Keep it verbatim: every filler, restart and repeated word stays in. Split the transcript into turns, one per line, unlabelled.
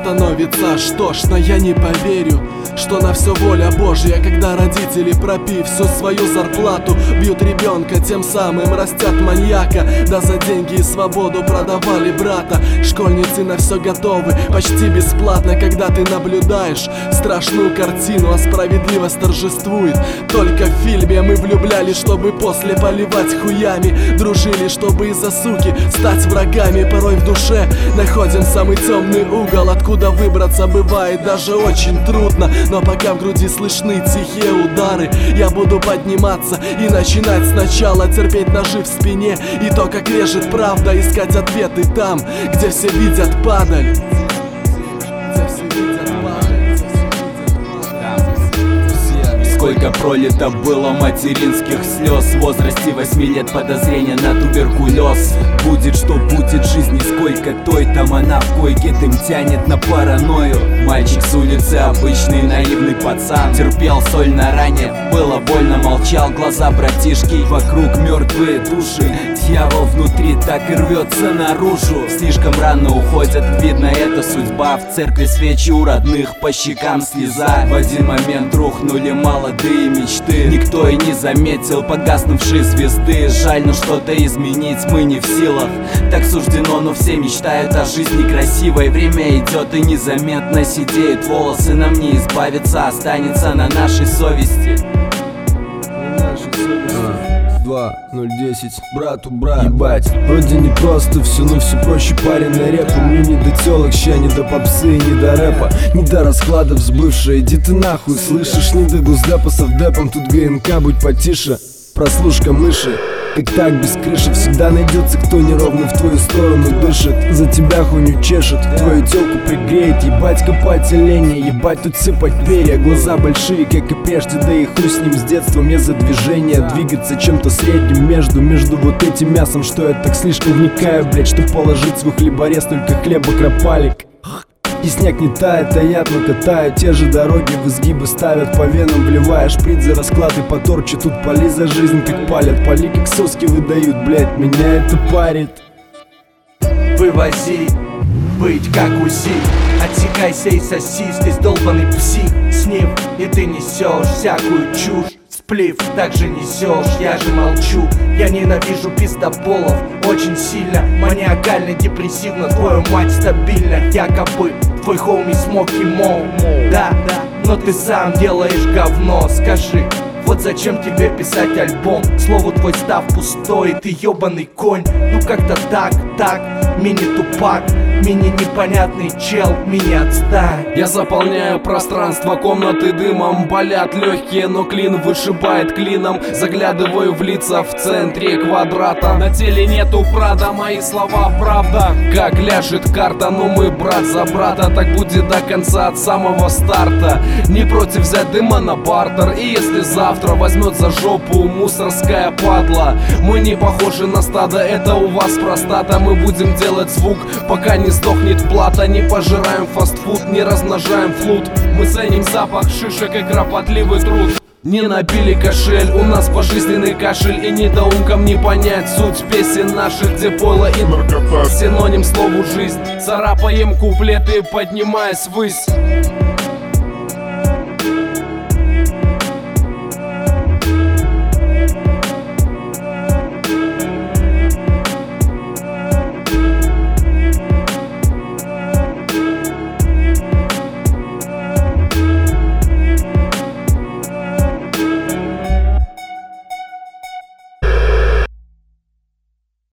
остановится. Что ж, но я не поверю, что на все воля Божья, когда родители, пропив всю свою зарплату, бьют ребенка, тем самым растят маньяка. Да за деньги и свободу продавали брата. Школьницы на все готовы, почти бесплатно, когда ты наблюдаешь страшную картину, а справедливость торжествует. Только в фильме мы влюблялись, чтобы после поливать хуями, дружили, чтобы из-за суки стать врагами. Порой в душе находим самый темный угол, откуда выбраться бывает даже очень трудно. Но пока в груди слышны тихие удары, я буду подниматься и начинать сначала, терпеть ножи в спине и то, как режет правда, искать ответы там, где все видят падаль.
Сколько пролито было материнских слез в возрасте восьми лет, подозрения на туберкулез. Будет что будет, жизни сколько той, там она в койке, дым тянет на паранойю. Мальчик с улицы, обычный наивный пацан, терпел соль на ране, было больно, молчал, глаза братишки, вокруг мертвые души. Дьявол внутри так и рвется наружу. Слишком рано уходят, видно, это судьба. В церкви свечи у родных, по щекам слеза. В один момент рухнули молодые мечты, никто и не заметил погаснувшей звезды. Жаль, но что-то изменить мы не в силах, так суждено, но все мечтают о жизни красивой. Время идет и незаметно сидеют волосы, нам не избавиться, останется на нашей совести.
Два ноль десять, брату брат. Ебать, вроде не просто все, но все проще, парень на репу. Мне не до телок, ща не до попсы и не до рэпа, не до раскладов сбывшая. Иди ты нахуй, слышишь, не до гуздэпа с авдэпом. Тут ГНК, будь потише, прослушка мыши. Как так без крыши, всегда найдется, кто неровно в твою сторону дышит, за тебя хуйню чешет, твою телку пригреет. Ебать, копать оленя, ебать, тут сыпать перья. Глаза большие, как и прежде, да и хуй с ним. С детства мне за движение двигаться чем-то средним между Между вот этим мясом, что я так слишком вникаю, блять, что положить свой хлеборез, только хлеба кропалик. И снег не тает, а я но катаю те же дороги, в изгибы ставят по венам, вливая шприц за расклад и поторчи. Тут пали за жизнь, как палят, пали как соски выдают, блять, меня это парит.
Вывози, быть как УЗИ, отсекайся и соси, здесь долбаный псих. Снив, и ты несешь всякую чушь. Сплив, так же несешь, я же молчу. Я ненавижу пиздоболов очень сильно, маниакально, депрессивно, твою мать стабильно. Якобы твой хоуми Смоки Моу, да, да, но ты сам делаешь говно. Скажи, вот зачем тебе писать альбом? К слову, твой став пустой, ты ёбаный конь. Ну как-то так, так, мини-тупак, мини-непонятный чел, мини-отстань.
Я заполняю пространство комнаты дымом, болят легкие, но клин вышибает клином. Заглядываю в лица в центре квадрата, на теле нету прада, мои слова правда. Как ляжет карта, но мы брат за брата, так будет до конца, от самого старта. Не против взять дыма на бартер, и если завтра возьмет за жопу мусорская падла, мы не похожи на стадо, это у вас простата. Мы будем делать звук, пока не сдохнет плата. Не пожираем фастфуд, не размножаем флут. Мы ценим запах шишек и кропотливый труд. Не набили кошель, у нас пожизненный кашель, и недоумкам не понять суть песен наших, где пойло и наркота синоним слову жизнь. Царапаем куплеты, поднимаясь ввысь.